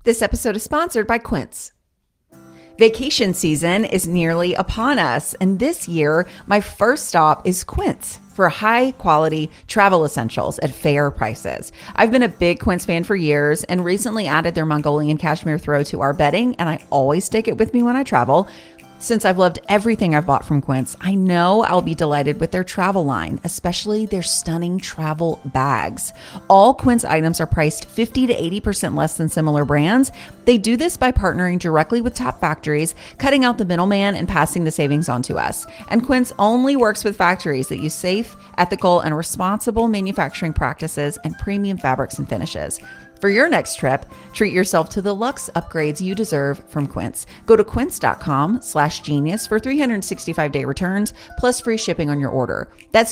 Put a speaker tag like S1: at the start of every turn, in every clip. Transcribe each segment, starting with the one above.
S1: This episode is sponsored by Quince. Vacation season is nearly upon us, and this year, my first stop is Quince for high quality travel essentials at fair prices. I've been a big Quince fan for years and recently added their Mongolian cashmere throw to our bedding, and I always take it with me when I travel. Since I've loved everything I've bought from Quince, I know I'll be delighted with their travel line, especially their stunning travel bags. All Quince items are priced 50 to 80% less than similar brands. They do this by partnering directly with top factories, cutting out the middleman and passing the savings on to us. And Quince only works with factories that use safe, ethical, and responsible manufacturing practices and premium fabrics and finishes. For your next trip, treat yourself to the luxe upgrades you deserve from Quince. Go to quince.com/genius for 365-day returns plus free shipping on your order. That's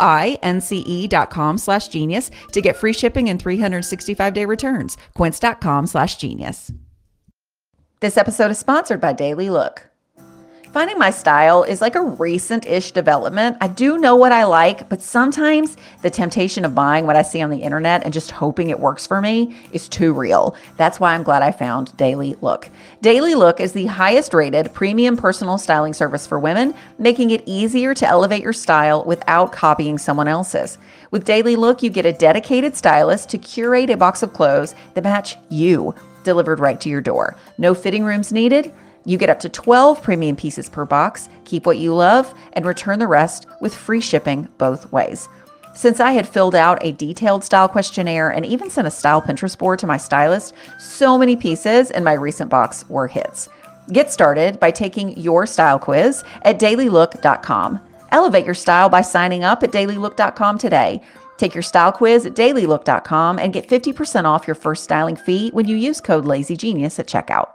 S1: QUINCE.com/genius to get free shipping and 365-day returns. Quince.com/genius. This episode is sponsored by Daily Look. Finding my style is like a recent-ish development. I do know what I like, but sometimes the temptation of buying what I see on the internet and just hoping it works for me is too real. That's why I'm glad I found Daily Look. Daily Look is the highest-rated premium personal styling service for women, making it easier to elevate your style without copying someone else's. With Daily Look, you get a dedicated stylist to curate a box of clothes that match you, delivered right to your door. No fitting rooms needed. You get up to 12 premium pieces per box, keep what you love, and return the rest with free shipping both ways. Since I had filled out a detailed style questionnaire and even sent a style Pinterest board to my stylist, so many pieces in my recent box were hits. Get started by taking your style quiz at dailylook.com. Elevate your style by signing up at dailylook.com today. Take your style quiz at dailylook.com and get 50% off your first styling fee when you use code LazyGenius at checkout.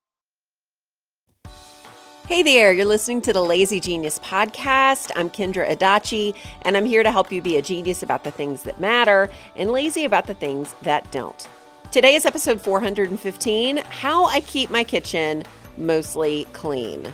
S2: Hey there, you're listening to the Lazy Genius podcast. I'm Kendra Adachi, and I'm here to help you be a genius about the things that matter and lazy about the things that don't. Today is episode 415, How I Keep My Kitchen Mostly Clean.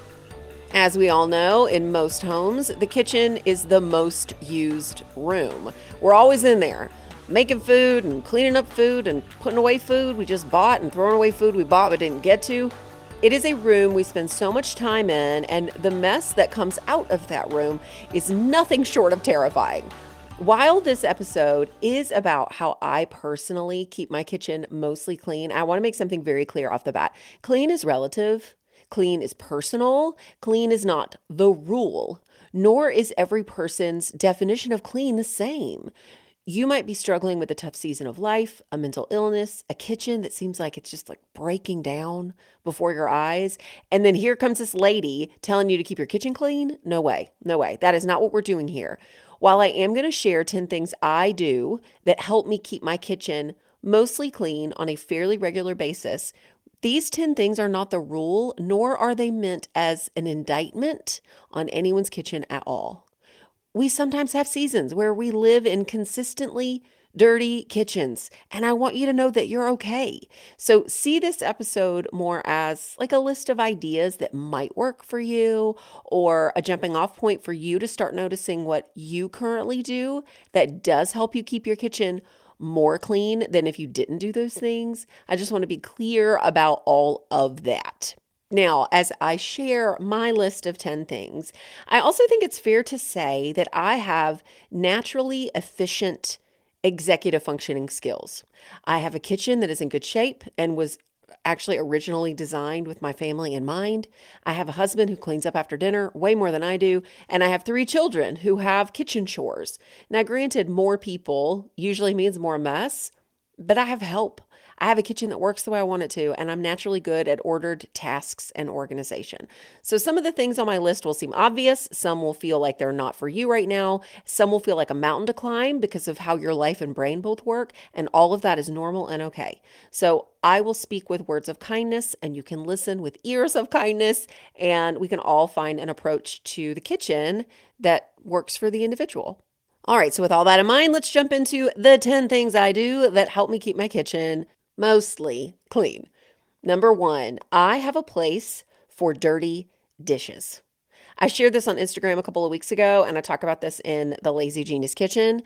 S2: As we all know, in most homes, the kitchen is the most used room. We're always in there, making food and cleaning up food and putting away food we just bought and throwing away food we bought but didn't get to. It is a room we spend so much time in, and the mess that comes out of that room is nothing short of terrifying. While this episode is about how I personally keep my kitchen mostly clean, I want to make something very clear off the bat. Clean is relative, clean is personal, clean is not the rule, nor is every person's definition of clean the same. You might be struggling with a tough season of life, a mental illness, a kitchen that seems like it's just like breaking down before your eyes. And then here comes this lady telling you to keep your kitchen clean. No way. No way. That is not what we're doing here. While I am going to share 10 things I do that help me keep my kitchen mostly clean on a fairly regular basis, these 10 things are not the rule, nor are they meant as an indictment on anyone's kitchen at all. We sometimes have seasons where we live in consistently dirty kitchens, and I want you to know that you're okay. So see this episode more as like a list of ideas that might work for you or a jumping off point for you to start noticing what you currently do that does help you keep your kitchen more clean than if you didn't do those things. I just want to be clear about all of that. Now, as I share my list of 10 things, I also think it's fair to say that I have naturally efficient executive functioning skills. I have a kitchen that is in good shape and was actually originally designed with my family in mind. I have a husband who cleans up after dinner way more than I do, and I have 3 children who have kitchen chores. Now, granted, more people usually means more mess, but I have help. I have a kitchen that works the way I want it to, and I'm naturally good at ordered tasks and organization. So some of the things on my list will seem obvious. Some will feel like they're not for you right now. Some will feel like a mountain to climb because of how your life and brain both work, and all of that is normal and okay. So I will speak with words of kindness, and you can listen with ears of kindness, and we can all find an approach to the kitchen that works for the individual. All right, so with all that in mind, let's jump into the 10 things I do that help me keep my kitchen mostly clean. Number 1, I have a place for dirty dishes. I shared this on Instagram a couple of weeks ago, and I talk about this in the Lazy Genius Kitchen.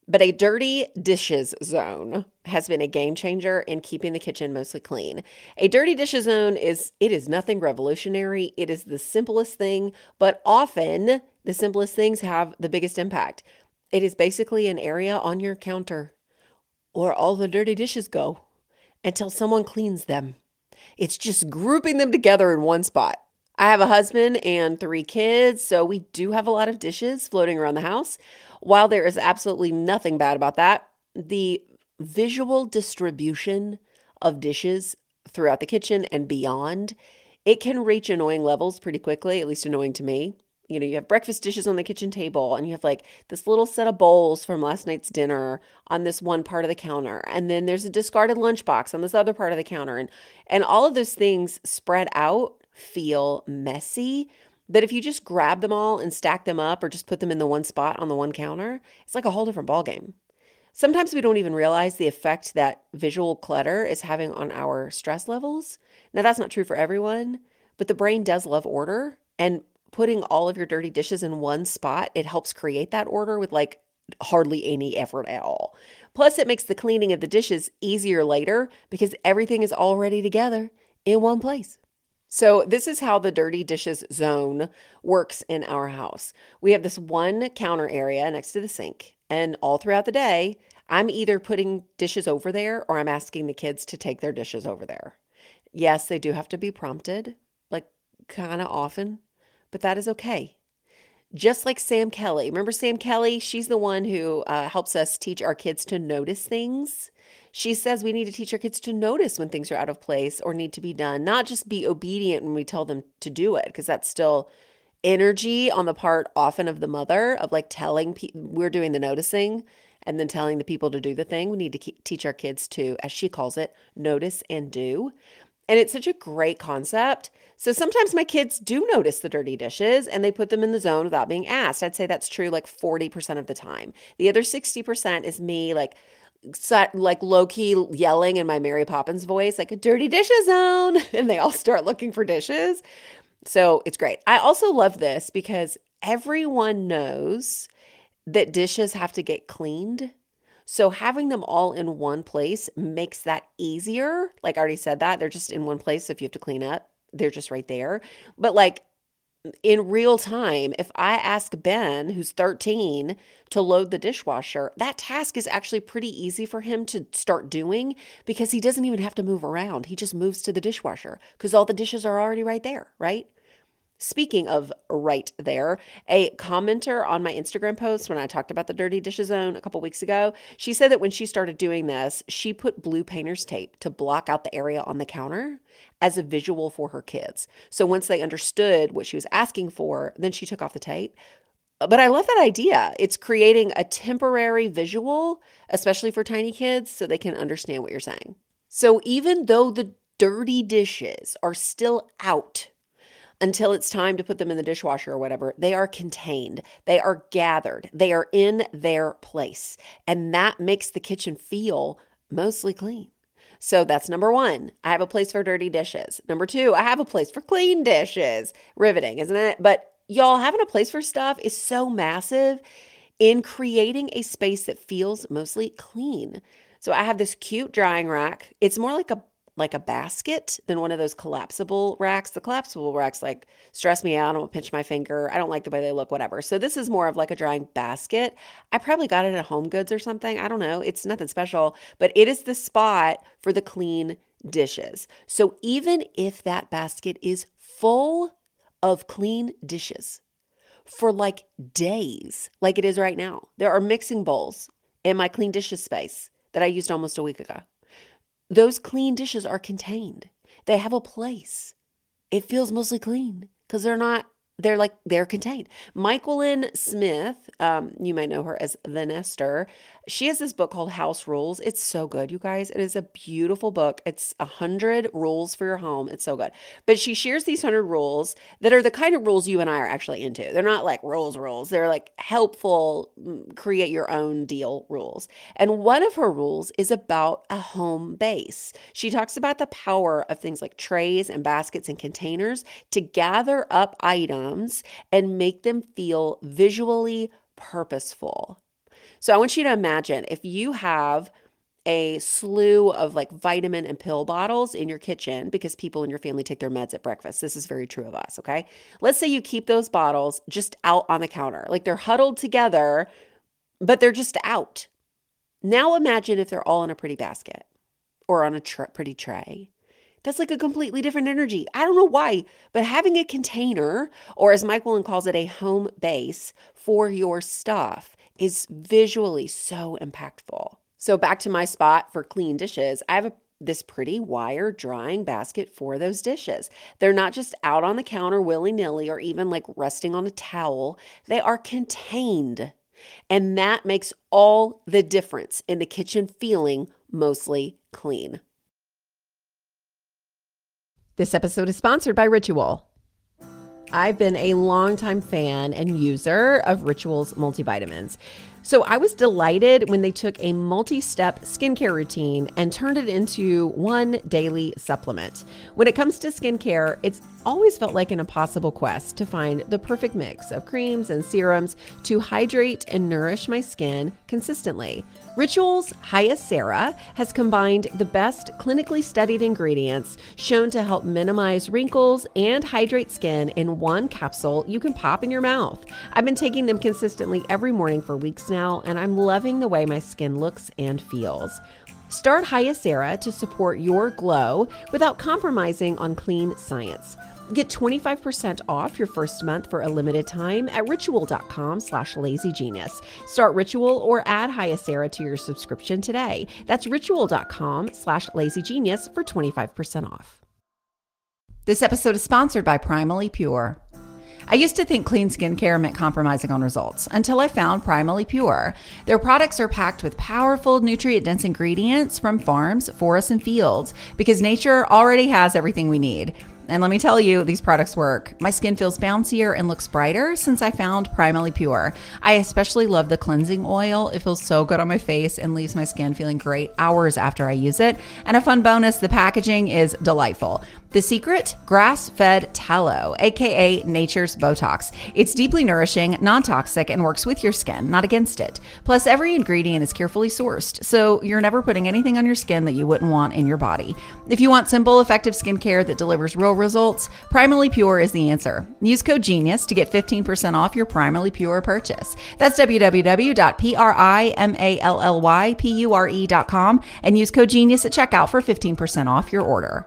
S2: But a dirty dishes zone has been a game changer in keeping the kitchen mostly clean. A dirty dishes zone is nothing revolutionary. It is the simplest thing, but often the simplest things have the biggest impact. It is basically an area on your counter where all the dirty dishes go until someone cleans them. It's just grouping them together in one spot. I have a husband and 3 kids, so we do have a lot of dishes floating around the house. While there is absolutely nothing bad about that, the visual distribution of dishes throughout the kitchen and beyond, it can reach annoying levels pretty quickly, at least annoying to me. You have breakfast dishes on the kitchen table, and you have like this little set of bowls from last night's dinner on this one part of the counter. And then there's a discarded lunchbox on this other part of the counter. And all of those things spread out feel messy. But if you just grab them all and stack them up or just put them in the one spot on the one counter, it's like a whole different ballgame. Sometimes we don't even realize the effect that visual clutter is having on our stress levels. Now, that's not true for everyone, but the brain does love order. And putting all of your dirty dishes in one spot, it helps create that order with like hardly any effort at all. Plus, it makes the cleaning of the dishes easier later because everything is already together in one place. So, this is how the dirty dishes zone works in our house. We have this one counter area next to the sink, and all throughout the day, I'm either putting dishes over there or I'm asking the kids to take their dishes over there. Yes, they do have to be prompted, like kind of often, but that is okay. Just like Sam Kelly. Remember Sam Kelly? She's the one who helps us teach our kids to notice things. She says we need to teach our kids to notice when things are out of place or need to be done, not just be obedient when we tell them to do it, because that's still energy on the part often of the mother of like telling we're doing the noticing and then telling the people to do the thing. We need to teach our kids to, as she calls it, notice and do. And it's such a great concept. So sometimes my kids do notice the dirty dishes and they put them in the zone without being asked. I'd say that's true like 40% of the time. The other 60% is me like low key yelling in my Mary Poppins voice, like a dirty dishes zone. And they all start looking for dishes. So it's great. I also love this because everyone knows that dishes have to get cleaned. So having them all in one place makes that easier. Like I already said that, they're just in one place. So if you have to clean up, they're just right there. But like in real time, if I ask Ben, who's 13, to load the dishwasher, that task is actually pretty easy for him to start doing because he doesn't even have to move around. He just moves to the dishwasher because all the dishes are already right there, right? Speaking of right there, a commenter on my Instagram post when I talked about the dirty dishes zone a couple weeks ago, she said that when she started doing this, she put blue painter's tape to block out the area on the counter as a visual for her kids. So once they understood what she was asking for, then she took off the tape. But I love that idea. It's creating a temporary visual, especially for tiny kids, so they can understand what you're saying. So even though the dirty dishes are still out until it's time to put them in the dishwasher or whatever, they are contained, they are gathered, they are in their place. And that makes the kitchen feel mostly clean. So that's number one. I have a place for dirty dishes. Number two, I have a place for clean dishes. Riveting, isn't it? But y'all, having a place for stuff is so massive in creating a space that feels mostly clean. So I have this cute drying rack. It's more like a basket than one of those collapsible racks. The collapsible racks like stress me out. I don't pinch my finger. I don't like the way they look, whatever. So this is more of like a drying basket. I probably got it at Home Goods or something. I don't know. It's nothing special, but it is the spot for the clean dishes. So even if that basket is full of clean dishes, for like days, like it is right now. There are mixing bowls in my clean dishes space that I used almost a week ago. Those clean dishes are contained. They have a place. It feels mostly clean because they're contained. Michaelyn Smith, you might know her as the Nester. She has this book called House Rules. It's so good, you guys. It is a beautiful book. It's 100 rules for your home. It's so good. But she shares these 100 rules that are the kind of rules you and I are actually into. They're not like rules. They're like helpful, create your own deal rules. And one of her rules is about a home base. She talks about the power of things like trays and baskets and containers to gather up items and make them feel visually purposeful. So I want you to imagine if you have a slew of like vitamin and pill bottles in your kitchen because people in your family take their meds at breakfast. This is very true of us, okay? Let's say you keep those bottles just out on the counter, like they're huddled together, but they're just out. Now imagine if they're all in a pretty basket or on a pretty tray. That's like a completely different energy. I don't know why, but having a container, or as Mike Willen calls it, a home base for your stuff is visually so impactful. So back to my spot for clean dishes, I have this pretty wire drying basket for those dishes. They're not just out on the counter willy-nilly or even like resting on a towel. They are contained. And that makes all the difference in the kitchen feeling mostly clean.
S3: This episode is sponsored by Ritual. I've been a longtime fan and user of Ritual's multivitamins. So I was delighted when they took a multi-step skincare routine and turned it into one daily supplement. When it comes to skincare, it's always felt like an impossible quest to find the perfect mix of creams and serums to hydrate and nourish my skin consistently. Ritual's Hyacera has combined the best clinically studied ingredients shown to help minimize wrinkles and hydrate skin in one capsule you can pop in your mouth. I've been taking them consistently every morning for weeks now, and I'm loving the way my skin looks and feels. Start Hyacera to support your glow without compromising on clean science. Get 25% off your first month for a limited time at ritual.com/lazygenius. Start Ritual or add Hyacera to your subscription today. That's ritual.com/lazygenius for 25% off.
S1: This episode is sponsored by Primally Pure. I used to think clean skincare meant compromising on results until I found Primally Pure. Their products are packed with powerful, nutrient-dense ingredients from farms, forests, and fields because nature already has everything we need. And let me tell you, these products work. My skin feels bouncier and looks brighter since I found Primally Pure. I especially love the cleansing oil. It feels so good on my face and leaves my skin feeling great hours after I use it. And a fun bonus, the packaging is delightful. The secret? Grass-fed tallow, aka nature's Botox. It's deeply nourishing, non-toxic, and works with your skin, not against it. Plus, every ingredient is carefully sourced, so you're never putting anything on your skin that you wouldn't want in your body. If you want simple, effective skincare that delivers real results, Primally Pure is the answer. Use code GENIUS to get 15% off your Primally Pure purchase. That's www.primallypure.com and use code GENIUS at checkout for 15% off your order.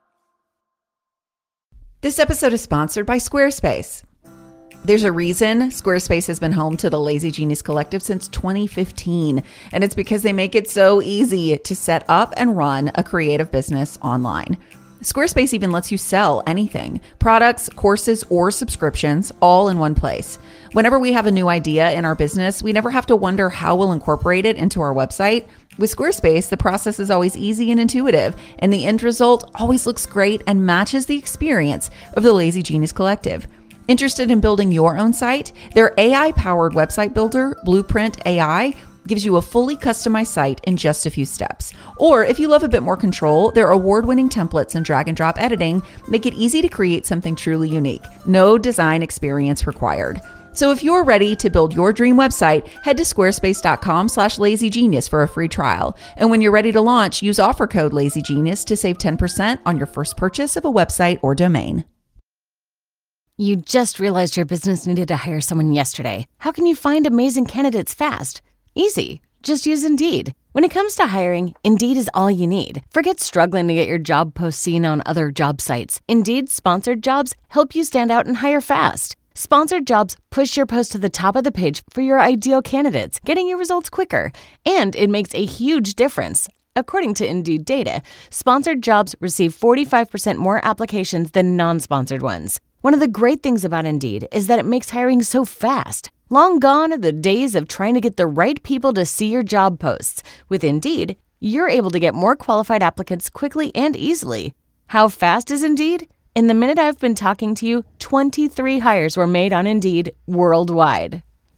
S1: This episode is sponsored by Squarespace. There's a reason Squarespace has been home to the Lazy Genius Collective since 2015, and it's because they make it so easy to set up and run a creative business online. Squarespace even lets you sell anything, products, courses, or subscriptions, all in one place. Whenever we have a new idea in our business, we never have to wonder how we'll incorporate it into our website. With Squarespace, the process is always easy and intuitive, and the end result always looks great and matches the experience of the Lazy Genius Collective. Interested in building your own site? Their AI-powered website builder, Blueprint AI, gives you a fully customized site in just a few steps. Or if you love a bit more control, their award-winning templates and drag and drop editing make it easy to create something truly unique. No design experience required. So if you're ready to build your dream website, head to squarespace.com/lazygenius for a free trial. And when you're ready to launch, use offer code LazyGenius to save 10% on your first purchase of a website or domain.
S4: You just realized your business needed to hire someone yesterday. How can you find amazing candidates fast? Easy. Just use Indeed. When it comes to hiring, Indeed is all you need. Forget struggling to get your job post seen on other job sites. Indeed's sponsored jobs help you stand out and hire fast. Sponsored jobs push your post to the top of the page for your ideal candidates, getting your results quicker. And it makes a huge difference. According to Indeed data, sponsored jobs receive 45% more applications than non-sponsored ones. One of the great things about Indeed is that it makes hiring so fast. Long gone are the days of trying to get the right people to see your job posts. With Indeed, you're able to get more qualified applicants quickly and easily. How fast is Indeed? In the minute I've been talking to you, 23 hires were made on Indeed worldwide.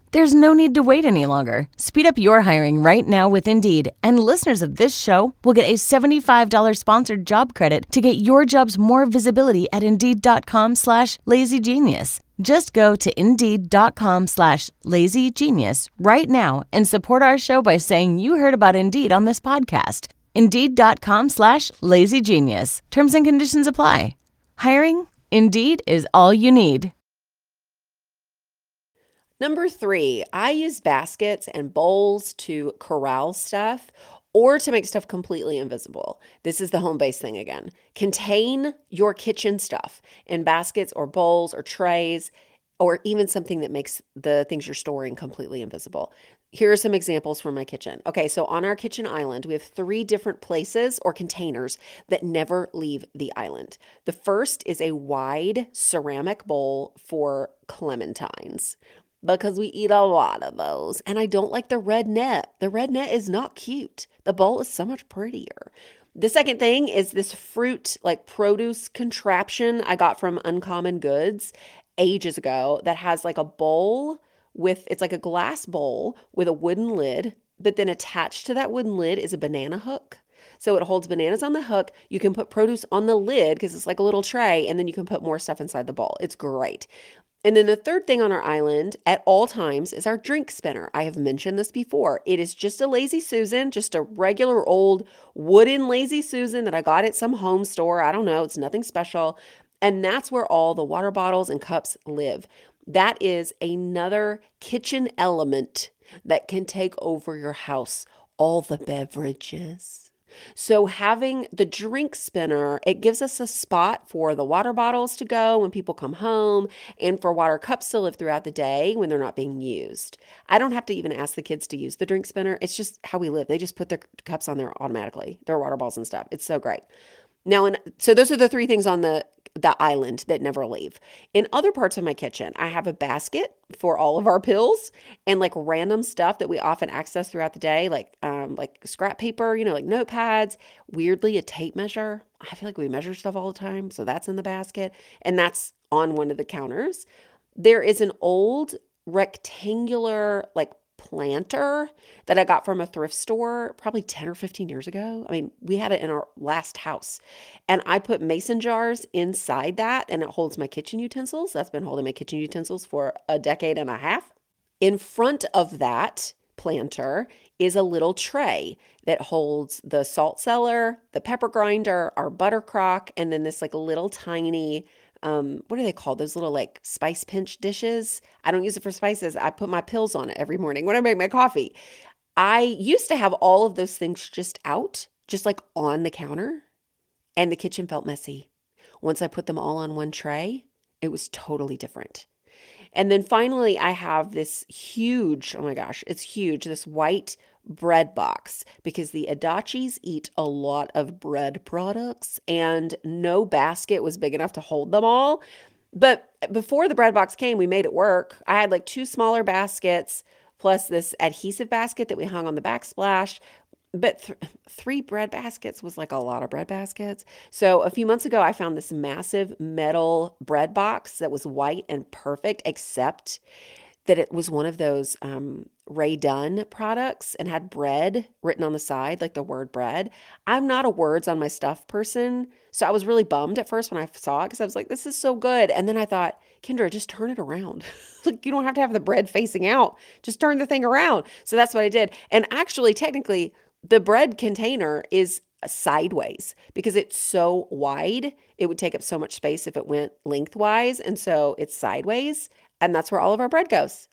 S4: There's no need to wait any longer. Speed up your hiring right now with Indeed, and listeners of this show will get a $75 sponsored job credit to get your jobs more visibility at Indeed.com/lazygenius. Just go to Indeed.com/lazygenius right now and support our show by saying you heard about Indeed on this podcast. Indeed.com/lazygenius. Terms and conditions apply. Hiring? Indeed is all you need.
S2: Number 3, I use baskets and bowls to corral stuff or to make stuff completely invisible. This is the home base thing again. Contain your kitchen stuff in baskets or bowls or trays, or even something that makes the things you're storing completely invisible. Here are some examples from my kitchen. Okay, so on our kitchen island, we have 3 different places or containers that never leave the island. The first is a wide ceramic bowl for clementines, because we eat a lot of those. And I don't like the red net. The red net is not cute. The bowl is so much prettier. The second thing is this fruit, like produce contraption I got from Uncommon Goods ages ago that has like a bowl it's like a glass bowl with a wooden lid, but then attached to that wooden lid is a banana hook. So it holds bananas on the hook. You can put produce on the lid because it's like a little tray, and then you can put more stuff inside the bowl. It's great. And then the third thing on our island at all times is our drink spinner. I have mentioned this before. It is just a Lazy Susan, just a regular old wooden Lazy Susan that I got at some home store. I don't know. It's nothing special. And that's where all the water bottles and cups live. That is another kitchen element that can take over your house. All the beverages. So having the drink spinner, it gives us a spot for the water bottles to go when people come home, and for water cups to live throughout the day when they're not being used. I don't have to even ask the kids to use the drink spinner. It's just how we live. They just put their cups on there automatically, their water bottles and stuff. It's so great. Now, so those are the 3 things on the island that never leave. In other parts of my kitchen, I have a basket for all of our pills and like random stuff that we often access throughout the day, like scrap paper, like notepads, weirdly a tape measure. I feel like we measure stuff all the time, so that's in the basket, and that's on one of the counters. There is an old rectangular like planter that I got from a thrift store probably 10 or 15 years ago. I mean, we had it in our last house. And I put mason jars inside that, and it holds my kitchen utensils. That's been holding my kitchen utensils for a decade and a half. In front of that planter is a little tray that holds the salt cellar, the pepper grinder, our butter crock, and then this like little tiny what are they called? Those little like spice pinch dishes. I don't use it for spices. I put my pills on it every morning when I make my coffee. I used to have all of those things just like on the counter, and the kitchen felt messy. Once I put them all on one tray, it was totally different. And then finally, I have this huge, oh my gosh, it's huge, this white bread box, because the Adachis eat a lot of bread products and no basket was big enough to hold them all. But before the bread box came, we made it work. I had like 2 smaller baskets plus this adhesive basket that we hung on the backsplash. But 3 bread baskets was like a lot of bread baskets. So a few months ago, I found this massive metal bread box that was white and perfect, except that it was one of those Ray Dunn products and had bread written on the side, like the word bread. I'm not a words on my stuff person, so I was really bummed at first when I saw it because I was like, this is so good. And then I thought, Kendra, just turn it around. Like, you don't have to have the bread facing out. Just turn the thing around. So that's what I did. And actually, technically, the bread container is sideways because it's so wide. It would take up so much space if it went lengthwise. And so it's sideways. And that's where all of our bread goes.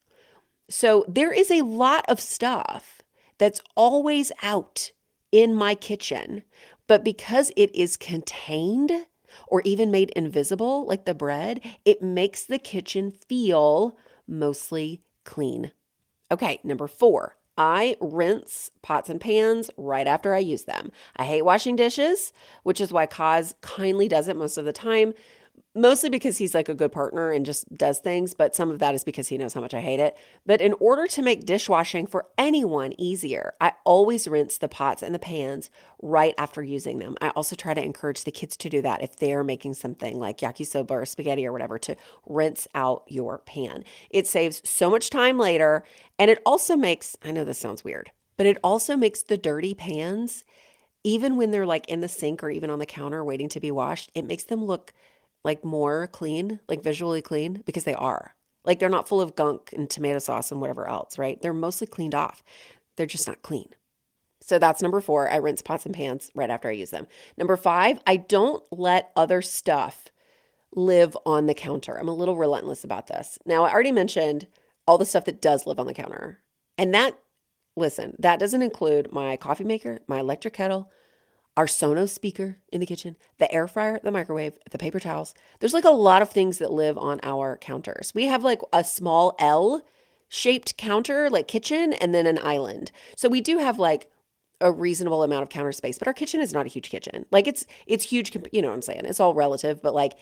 S2: So there is a lot of stuff that's always out in my kitchen, but because it is contained or even made invisible, like the bread, it makes the kitchen feel mostly clean. Okay, number 4, I rinse pots and pans right after I use them. I hate washing dishes, which is why Kaz kindly does it most of the time. mostly because he's like a good partner and just does things, but some of that is because he knows how much I hate it. But in order to make dishwashing for anyone easier, I always rinse the pots and the pans right after using them. I also try to encourage the kids to do that if they're making something like yakisoba or spaghetti or whatever, to rinse out your pan. It saves so much time later, and it also makes, I know this sounds weird, but it also makes the dirty pans, even when they're like in the sink or even on the counter waiting to be washed, it makes them look like more clean, like visually clean, because they are. Like they're not full of gunk and tomato sauce and whatever else, right? They're mostly cleaned off. They're just not clean. So that's number 4. I rinse pots and pans right after I use them. Number 5, I don't let other stuff live on the counter. I'm a little relentless about this. Now, I already mentioned all the stuff that does live on the counter. And that, listen, that doesn't include my coffee maker, my electric kettle, our Sonos speaker in the kitchen, the air fryer, the microwave, the paper towels. There's like a lot of things that live on our counters. We have like a small L-shaped counter, like kitchen, and then an island. So we do have like a reasonable amount of counter space, but our kitchen is not a huge kitchen. Like it's huge, you know what I'm saying? It's all relative, but like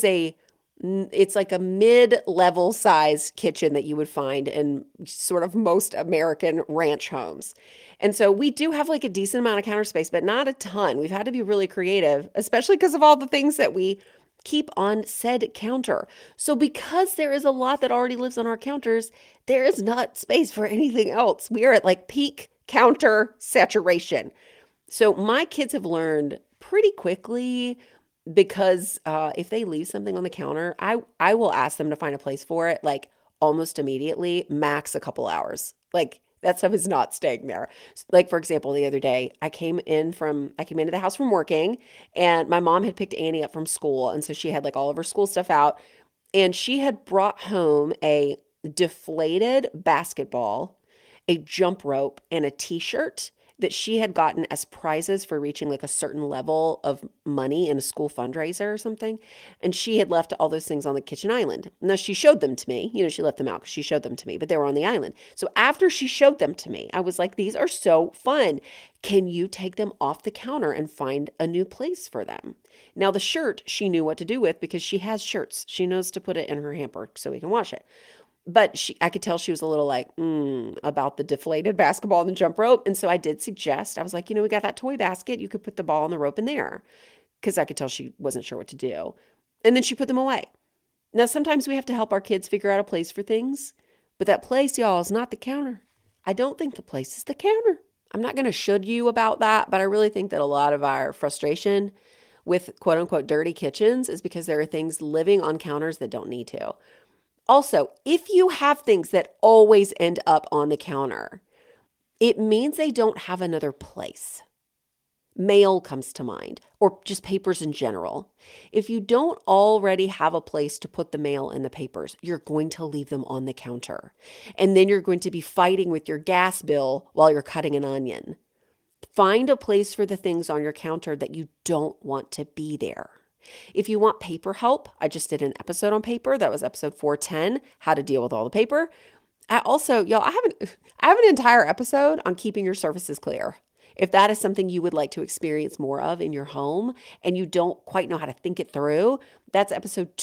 S2: it's like a mid-level size kitchen that you would find in sort of most American ranch homes. And so we do have like a decent amount of counter space, but not a ton. We've had to be really creative, especially because of all the things that we keep on said counter. So because there is a lot that already lives on our counters, there is not space for anything else. We are at like peak counter saturation. So my kids have learned pretty quickly, because if they leave something on the counter, I will ask them to find a place for it like almost immediately, max a couple hours. Like that stuff is not staying there. Like for example, the other day I came into the house from working, and my mom had picked Annie up from school, and so she had like all of her school stuff out, and she had brought home a deflated basketball, a jump rope, and a t-shirt that she had gotten as prizes for reaching like a certain level of money in a school fundraiser or something. And she had left all those things on the kitchen island. Now she showed them to me. You know, she left them out because she showed them to me, but they were on the island. So after she showed them to me, I was like, these are so fun. Can you take them off the counter and find a new place for them? Now the shirt she knew what to do with, because she has shirts. She knows to put it in her hamper so we can wash it. But I could tell she was a little like, about the deflated basketball and the jump rope. And so I did suggest, I was like, we got that toy basket. You could put the ball and the rope in there, because I could tell she wasn't sure what to do. And then she put them away. Now, sometimes we have to help our kids figure out a place for things, but that place, y'all, is not the counter. I don't think the place is the counter. I'm not going to should you about that, but I really think that a lot of our frustration with quote unquote dirty kitchens is because there are things living on counters that don't need to. Also, if you have things that always end up on the counter, it means they don't have another place. Mail comes to mind, or just papers in general. If you don't already have a place to put the mail and the papers, you're going to leave them on the counter. And then you're going to be fighting with your gas bill while you're cutting an onion. Find a place for the things on your counter that you don't want to be there. If you want paper help, I just did an episode on paper. That was episode 410, how to deal with all the paper. I have an entire episode on keeping your surfaces clear. If that is something you would like to experience more of in your home and you don't quite know how to think it through, that's episode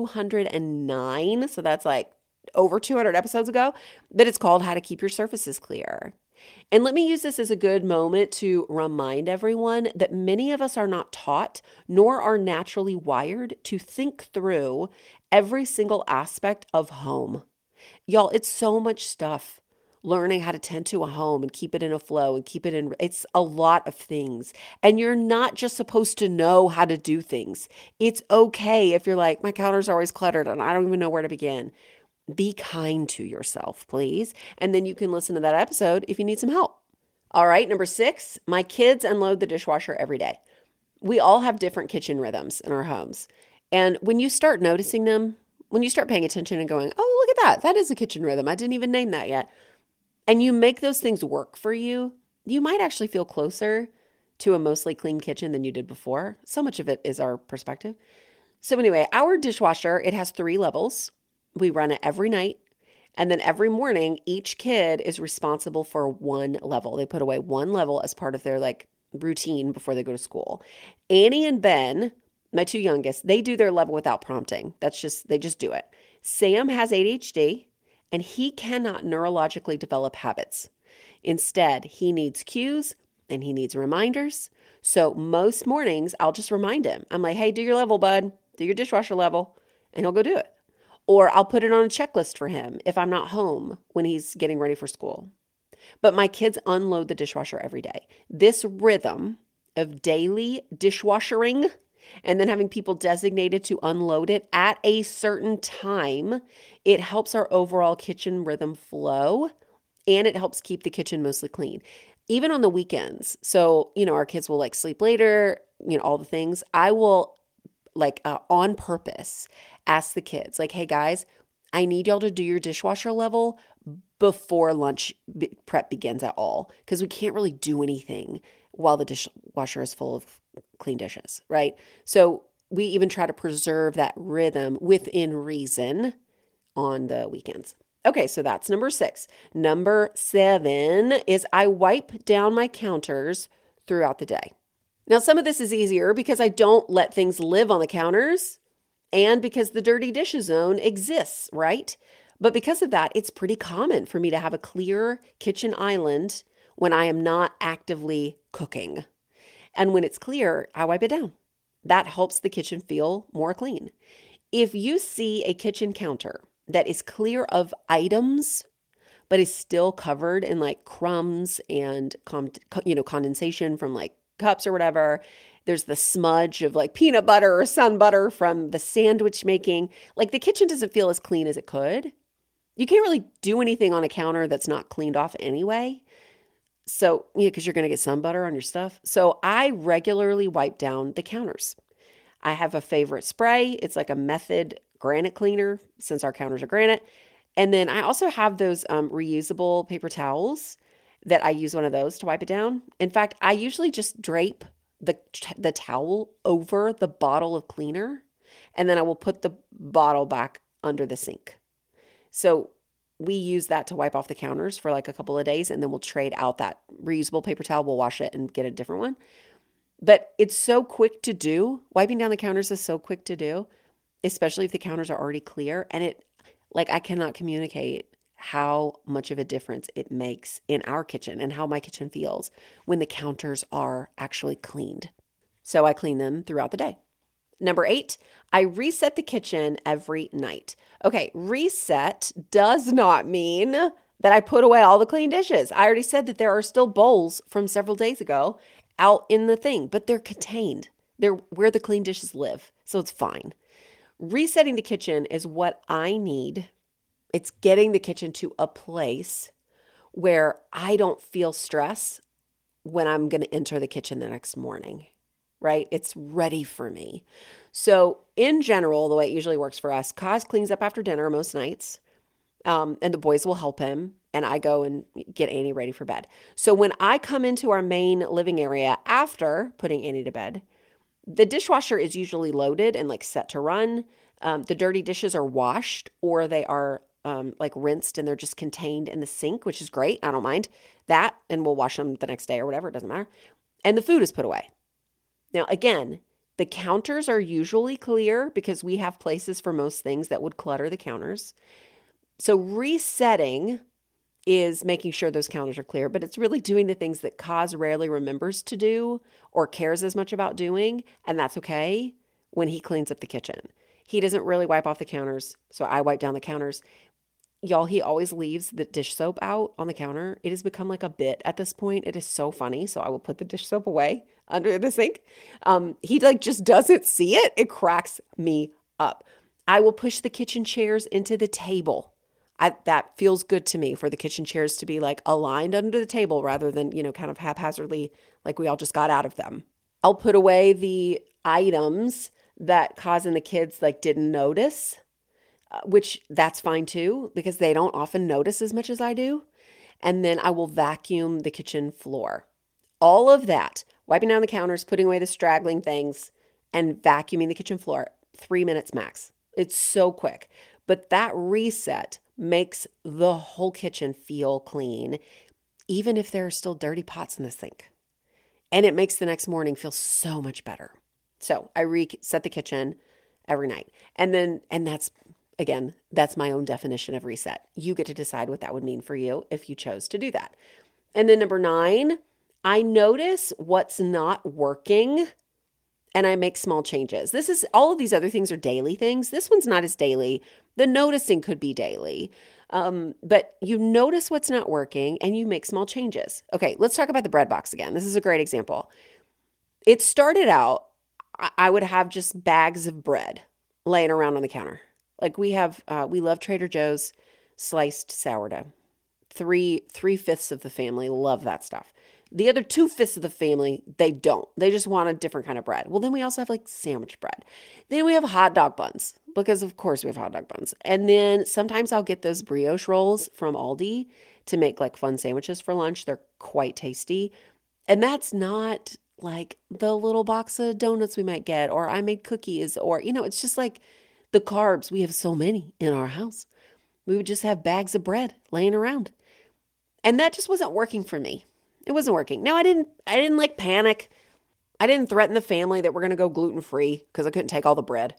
S2: 209. So that's like over 200 episodes ago, but it's called How to Keep Your Surfaces Clear. And let me use this as a good moment to remind everyone that many of us are not taught nor are naturally wired to think through every single aspect of home. Y'all, it's so much stuff. Learning how to tend to a home and keep it in a flow and keep it in, it's a lot of things. And you're not just supposed to know how to do things. It's okay if you're like, my counter's always cluttered and I don't even know where to begin. Be kind to yourself, please. And then you can listen to that episode if you need some help. All right, number 6, my kids unload the dishwasher every day. We all have different kitchen rhythms in our homes. And when you start noticing them, when you start paying attention and going, oh, look at that. That is a kitchen rhythm. I didn't even name that yet. And you make those things work for you, you might actually feel closer to a mostly clean kitchen than you did before. So much of it is our perspective. So anyway, our dishwasher, it has 3 levels. We run it every night. And then every morning, each kid is responsible for one level. They put away one level as part of their like routine before they go to school. Annie and Ben, my two youngest, they do their level without prompting. They just do it. Sam has ADHD and he cannot neurologically develop habits. Instead, he needs cues and he needs reminders. So most mornings, I'll just remind him. I'm like, hey, do your level, bud. Do your dishwasher level. And he'll go do it. Or I'll put it on a checklist for him if I'm not home when he's getting ready for school. But my kids unload the dishwasher every day. This rhythm of daily dishwashering and then having people designated to unload it at a certain time, it helps our overall kitchen rhythm flow and it helps keep the kitchen mostly clean. Even on the weekends. So, our kids will like sleep later, all the things. I will on purpose ask the kids like, hey guys, I need y'all to do your dishwasher level before lunch prep begins at all. Because we can't really do anything while the dishwasher is full of clean dishes, right? So we even try to preserve that rhythm within reason on the weekends. Okay, so that's number 6. Number 7 is I wipe down my counters throughout the day. Now, some of this is easier because I don't let things live on the counters and because the dirty dishes zone exists, right? But because of that, it's pretty common for me to have a clear kitchen island when I am not actively cooking. And when it's clear, I wipe it down. That helps the kitchen feel more clean. If you see a kitchen counter that is clear of items, but is still covered in like crumbs and condensation from like cups or whatever, there's the smudge of like peanut butter or sun butter from the sandwich making, like the kitchen doesn't feel as clean as it could. You can't really do anything on a counter that's not cleaned off anyway. So, because you're going to get sun butter on your stuff. So I regularly wipe down the counters. I have a favorite spray. It's like a Method granite cleaner since our counters are granite. And then I also have those reusable paper towels that I use one of those to wipe it down. In fact, I usually just drape the towel over the bottle of cleaner, and then I will put the bottle back under the sink. So we use that to wipe off the counters for like a couple of days, and then we'll trade out that reusable paper towel. We'll wash it and get a different one. But it's so quick to do. Wiping down the counters is so quick to do, especially if the counters are already clear. And I cannot communicate how much of a difference it makes in our kitchen and how my kitchen feels when the counters are actually cleaned. So I clean them throughout the day. Number 8, I reset the kitchen every night. Okay, reset does not mean that I put away all the clean dishes. I already said that there are still bowls from several days ago out in the thing, but they're contained. They're where the clean dishes live, so it's fine. Resetting the kitchen is what I need. It's getting the kitchen to a place where I don't feel stress when I'm going to enter the kitchen the next morning, right? It's ready for me. So in general, the way it usually works for us, Kaz cleans up after dinner most nights, and the boys will help him, and I go and get Annie ready for bed. So when I come into our main living area after putting Annie to bed, the dishwasher is usually loaded and like set to run. The dirty dishes are washed or they are like rinsed and they're just contained in the sink, which is great. I don't mind that. And we'll wash them the next day or whatever. It doesn't matter. And the food is put away. Now, again, the counters are usually clear because we have places for most things that would clutter the counters. So resetting is making sure those counters are clear, but it's really doing the things that Kaz rarely remembers to do or cares as much about doing. And that's okay when he cleans up the kitchen. He doesn't really wipe off the counters, so I wipe down the counters. Y'all, he always leaves the dish soap out on the counter. It has become like a bit at this point. It is so funny. So I will put the dish soap away under the sink. He like just doesn't see it. It cracks me up. I will push the kitchen chairs into the table. That feels good to me for the kitchen chairs to be like aligned under the table rather than, kind of haphazardly like we all just got out of them. I'll put away the items that Kaz and the kids like didn't notice, which that's fine too, because they don't often notice as much as I do. And then I will vacuum the kitchen floor. All of that, wiping down the counters, putting away the straggling things, and vacuuming the kitchen floor, 3 minutes max. It's so quick. But that reset makes the whole kitchen feel clean, even if there are still dirty pots in the sink. And it makes the next morning feel so much better. So I reset the kitchen every night. And that's, again, that's my own definition of reset. You get to decide what that would mean for you if you chose to do that. And then number 9, I notice what's not working and I make small changes. This is, all of these other things are daily things. This one's not as daily. The noticing could be daily. But you notice what's not working and you make small changes. Okay, let's talk about the bread box again. This is a great example. It started out, I would have just bags of bread laying around on the counter. Like we love Trader Joe's sliced sourdough. 3/5 of the family love that stuff. The other 2/5 of the family, they don't. They just want a different kind of bread. Well, then we also have like sandwich bread. Then we have hot dog buns because of course we have hot dog buns. And then sometimes I'll get those brioche rolls from Aldi to make like fun sandwiches for lunch. They're quite tasty. And that's not like the little box of donuts we might get, or I made cookies, or, it's just like the carbs. We have so many in our house. We would just have bags of bread laying around. And that just wasn't working for me. It wasn't working. Now, I didn't like panic. I didn't threaten the family that we're going to go gluten-free because I couldn't take all the bread.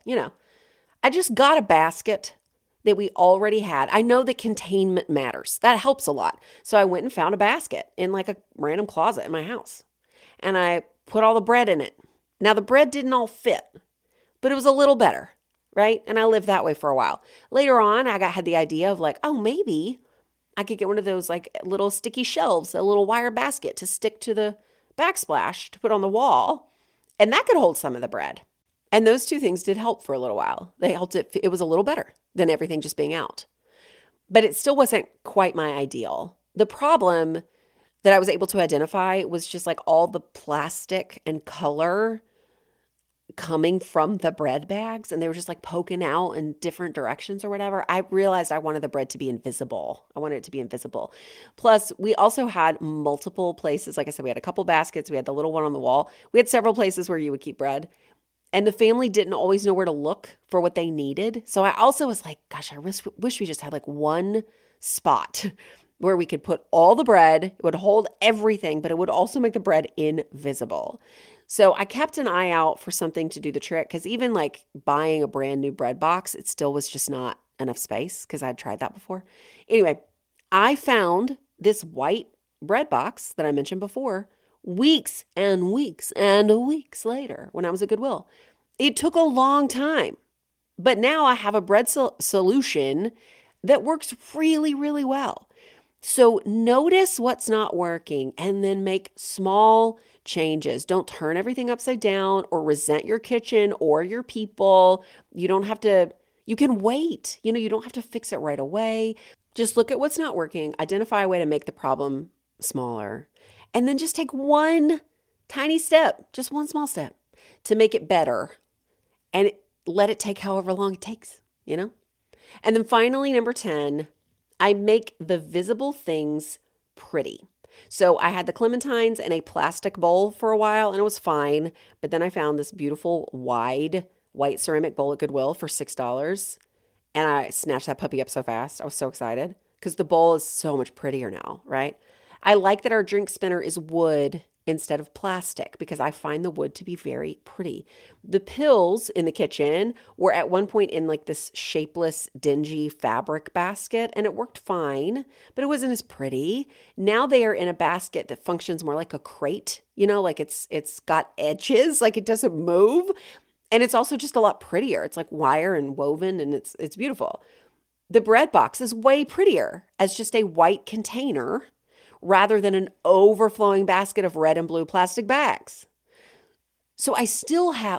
S2: I just got a basket that we already had. I know that containment matters. That helps a lot. So I went and found a basket in like a random closet in my house. And I put all the bread in it. Now, the bread didn't all fit, but it was a little better, right? And I lived that way for a while. Later on, I had the idea of like, oh, maybe I could get one of those like little sticky shelves, a little wire basket to stick to the backsplash to put on the wall. And that could hold some of the bread. And those two things did help for a little while. They helped it was a little better than everything just being out. But it still wasn't quite my ideal. The problem that I was able to identify was just like all the plastic and color coming from the bread bags, and they were just like poking out in different directions or whatever. I realized I wanted the bread to be invisible. I wanted it to be invisible. Plus, we also had multiple places. Like I said, we had a couple baskets. We had the little one on the wall. We had several places where you would keep bread. And the family didn't always know where to look for what they needed. So I also was like, gosh, I wish we just had like one spot where we could put all the bread. It would hold everything, but it would also make the bread invisible. So I kept an eye out for something to do the trick, because even like buying a brand new bread box, it still was just not enough space because I'd tried that before. Anyway, I found this white bread box that I mentioned before weeks and weeks and weeks later when I was at Goodwill. It took a long time, but now I have a bread solution that works really, really well. So notice what's not working and then make small changes. Don't turn everything upside down or resent your kitchen or your people. You can wait. You don't have to fix it right away. Just look at what's not working, identify a way to make the problem smaller, and then just take one tiny step, just one small step to make it better, and let it take however long it takes, And then finally, number 10, I make the visible things pretty. So I had the clementines in a plastic bowl for a while and it was fine. But then I found this beautiful wide white ceramic bowl at Goodwill for $6. And I snatched that puppy up so fast. I was so excited because the bowl is so much prettier now, right? I like that our drink spinner is wood instead of plastic because I find the wood to be very pretty. The pills in the kitchen were at one point in like this shapeless, dingy fabric basket, and it worked fine, but it wasn't as pretty. Now they are in a basket that functions more like a crate, like it's got edges, like it doesn't move. And it's also just a lot prettier. It's like wire and woven, and it's beautiful. The bread box is way prettier as just a white container rather than an overflowing basket of red and blue plastic bags. So I still have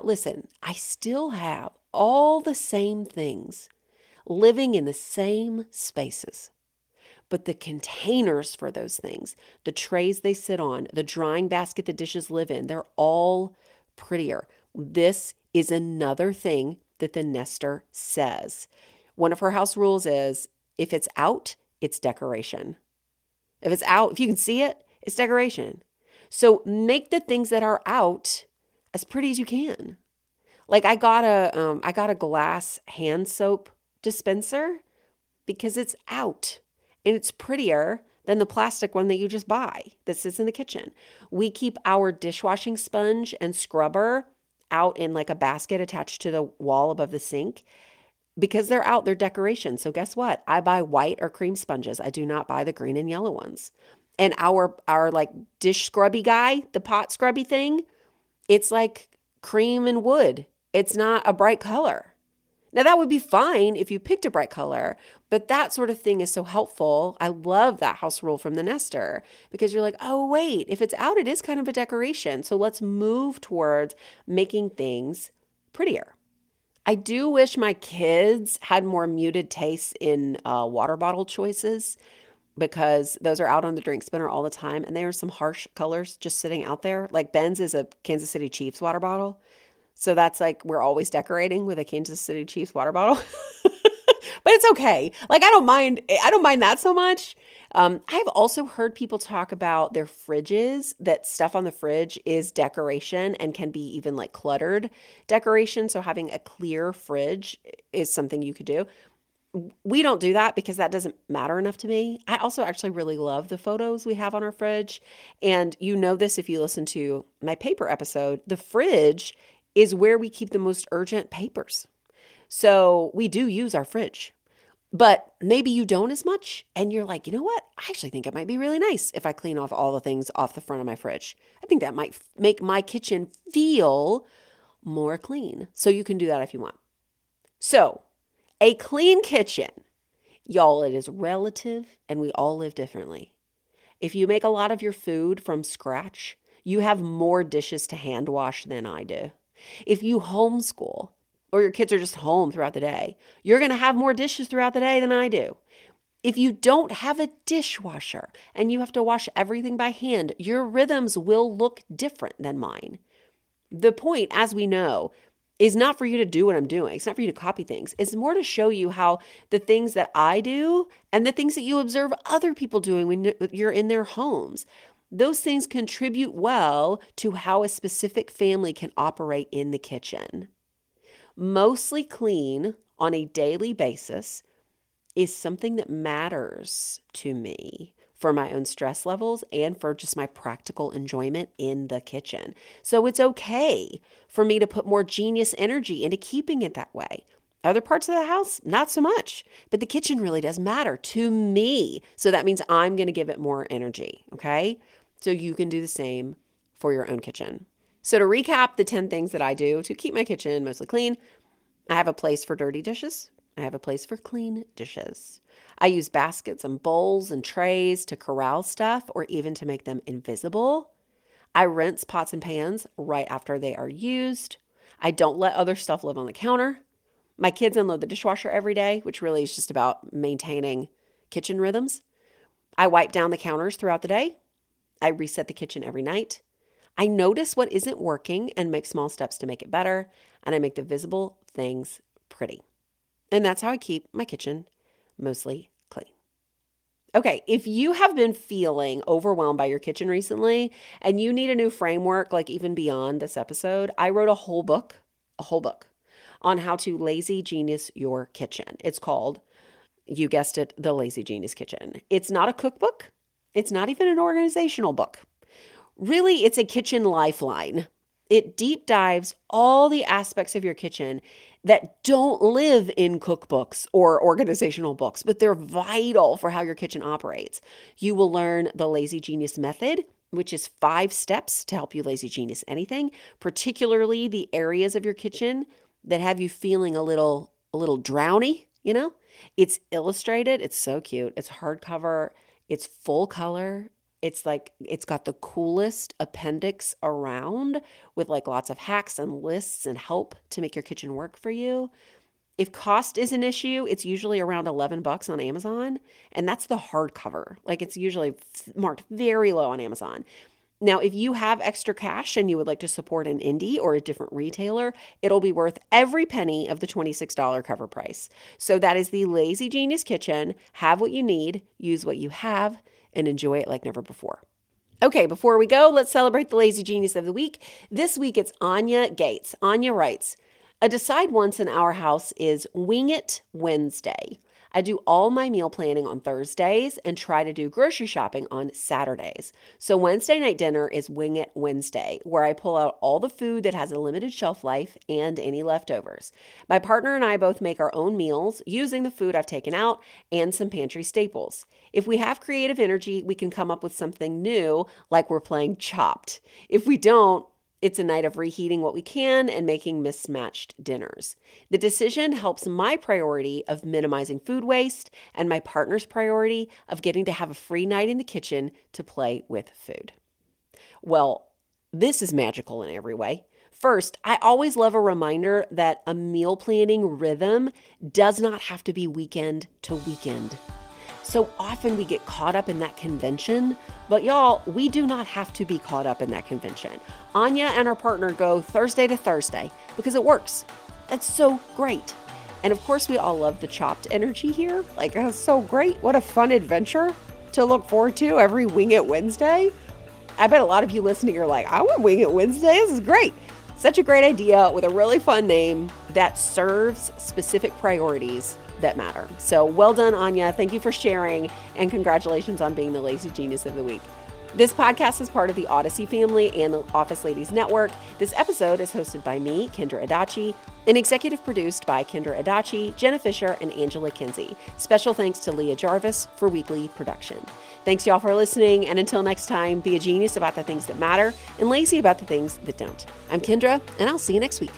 S2: all the same things living in the same spaces. But the containers for those things, the trays they sit on, the drying basket the dishes live in, they're all prettier. This is another thing that the nester says. One of her house rules is if it's out, it's decoration. If it's out, if you can see it, it's decoration. So make the things that are out as pretty as you can. Like I got a glass hand soap dispenser because it's out and it's prettier than the plastic one that you just buy that sits in the kitchen. We keep our dishwashing sponge and scrubber out in like a basket attached to the wall above the sink because they're out, they're decoration. So guess what? I buy white or cream sponges. I do not buy the green and yellow ones. And our like dish scrubby guy, the pot scrubby thing, it's like cream and wood. It's not a bright color. Now that would be fine if you picked a bright color, but that sort of thing is so helpful. I love that house rule from the nester because you're like, oh, wait, if it's out, it is kind of a decoration. So let's move towards making things prettier. I do wish my kids had more muted tastes in water bottle choices because those are out on the drink spinner all the time. And there are some harsh colors just sitting out there. Like Ben's is a Kansas City Chiefs water bottle. So that's like, we're always decorating with a Kansas City Chiefs water bottle. But it's okay. Like, I don't mind that so much. I've also heard people talk about their fridges, that stuff on the fridge is decoration and can be even like cluttered decoration. So having a clear fridge is something you could do. We don't do that because that doesn't matter enough to me. I also actually really love the photos we have on our fridge. And you know this if you listen to my paper episode, the fridge is where we keep the most urgent papers. So we do use our fridge. But maybe you don't as much, and you're like, you know what? I actually think it might be really nice if I clean off all the things off the front of my fridge. I think that might make my kitchen feel more clean. So you can do that if you want. So a clean kitchen, y'all, it is relative, and we all live differently. If you make a lot of your food from scratch, you have more dishes to hand wash than I do. If you homeschool, or your kids are just home throughout the day, you're going to have more dishes throughout the day than I do. If you don't have a dishwasher and you have to wash everything by hand, your rhythms will look different than mine. The point, as we know, is not for you to do what I'm doing. It's not for you to copy things. It's more to show you how the things that I do and the things that you observe other people doing when you're in their homes, those things contribute well to how a specific family can operate in the kitchen. Mostly clean on a daily basis is something that matters to me for my own stress levels and for just my practical enjoyment in the kitchen. So it's okay for me to put more genius energy into keeping it that way. Other parts of the house, not so much, but the kitchen really does matter to me. So that means I'm going to give it more energy, okay? So you can do the same for your own kitchen. So to recap the 10 things that I do to keep my kitchen mostly clean, I have a place for dirty dishes. I have a place for clean dishes. I use baskets and bowls and trays to corral stuff or even to make them invisible. I rinse pots and pans right after they are used. I don't let other stuff live on the counter. My kids unload the dishwasher every day, which really is just about maintaining kitchen rhythms. I wipe down the counters throughout the day. I reset the kitchen every night. I notice what isn't working and make small steps to make it better, and I make the visible things pretty. And that's how I keep my kitchen mostly clean. Okay, if you have been feeling overwhelmed by your kitchen recently and you need a new framework, like even beyond this episode, I wrote a whole book on how to lazy genius your kitchen. It's called, you guessed it, The Lazy Genius Kitchen. It's not a cookbook. It's not even an organizational book. Really, it's a kitchen lifeline. It deep dives all the aspects of your kitchen that don't live in cookbooks or organizational books, but they're vital for how your kitchen operates. You will learn the Lazy Genius method, which is 5 steps to help you lazy genius anything, particularly the areas of your kitchen that have you feeling a little drowny, you know? It's illustrated. It's so cute. It's hardcover. It's full color. It's like, it's got the coolest appendix around with like lots of hacks and lists and help to make your kitchen work for you. If cost is an issue, it's usually around $11 on Amazon, and that's the hardcover. Like, it's usually marked very low on Amazon. Now, if you have extra cash and you would like to support an indie or a different retailer, it'll be worth every penny of the $26 cover price. So that is the Lazy Genius Kitchen. Have what you need, use what you have, and enjoy it like never before. Okay, before we go, let's celebrate the Lazy Genius of the week. This week, it's Anya Gates. Anya writes, a decide once in our house is Wing It Wednesday. I do all my meal planning on Thursdays and try to do grocery shopping on Saturdays. So Wednesday night dinner is Wing It Wednesday, where I pull out all the food that has a limited shelf life and any leftovers. My partner and I both make our own meals using the food I've taken out and some pantry staples. If we have creative energy, we can come up with something new, like we're playing Chopped. If we don't, it's a night of reheating what we can and making mismatched dinners. The decision helps my priority of minimizing food waste and my partner's priority of getting to have a free night in the kitchen to play with food. Well, this is magical in every way. First, I always love a reminder that a meal planning rhythm does not have to be weekend to weekend. So often we get caught up in that convention, but y'all, we do not have to be caught up in that convention. Anya and our partner go Thursday to Thursday because it works. That's so great. And of course, we all love the Chopped energy here. Like, that's so great. What a fun adventure to look forward to every Wing It Wednesday. I bet a lot of you listening are like, I want Wing It Wednesday. This is great. Such a great idea with a really fun name that serves specific priorities that matter. So well done, Anya. Thank you for sharing, and congratulations on being the Lazy Genius of the Week. This podcast is part of the Odyssey family and the Office Ladies Network. This episode is hosted by me, Kendra Adachi, and executive produced by Kendra Adachi, Jenna Fisher, and Angela Kinsey. Special thanks to Leah Jarvis for weekly production. Thanks y'all for listening, and until next time, be a genius about the things that matter and lazy about the things that don't. I'm Kendra, and I'll see you next week.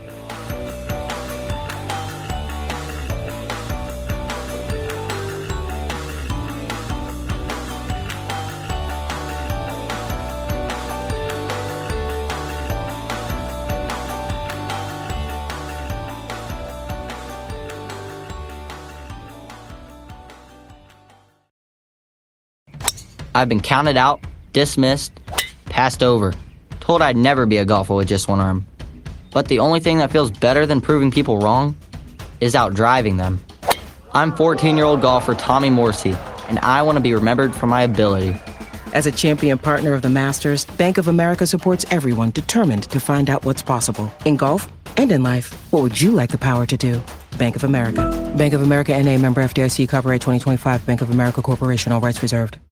S5: I've been counted out, dismissed, passed over, told I'd never be a golfer with just one arm. But the only thing that feels better than proving people wrong is outdriving them. I'm 14-year-old golfer Tommy Morsey, and I want to be remembered for my ability.
S6: As a champion partner of the Masters, Bank of America supports everyone determined to find out what's possible. In golf and in life, what would you like the power to do? Bank of America. Bank of America N.A. member FDIC, copyright 2025, Bank of America Corporation, all rights reserved.